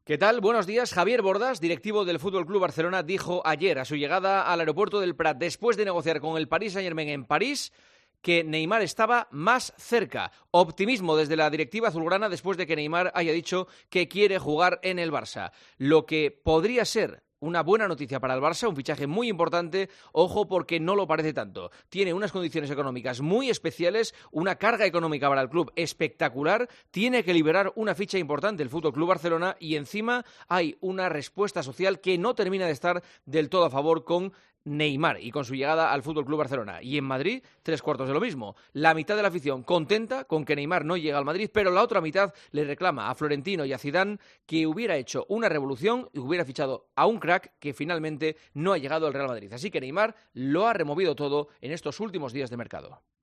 ¿Qué tal? Buenos días. Javier Bordas, directivo del Fútbol Club Barcelona, dijo ayer a su llegada al aeropuerto del Prat, después de negociar con el Paris Saint-Germain en París, que Neymar estaba más cerca. Optimismo desde la directiva azulgrana después de que Neymar haya dicho que quiere jugar en el Barça. Lo que podría ser una buena noticia para el Barça, un fichaje muy importante, ojo porque no lo parece tanto. Tiene unas condiciones económicas muy especiales, una carga económica para el club espectacular, tiene que liberar una ficha importante el Fútbol Club Barcelona y encima hay una respuesta social que no termina de estar del todo a favor con Neymar y con su llegada al Fútbol Club Barcelona. Y en Madrid, 3/4 de lo mismo. La mitad de la afición contenta con que Neymar no llega al Madrid, pero la otra mitad le reclama a Florentino y a Zidane que hubiera hecho una revolución y hubiera fichado a un crack que finalmente no ha llegado al Real Madrid. Así que Neymar lo ha removido todo en estos últimos días de mercado.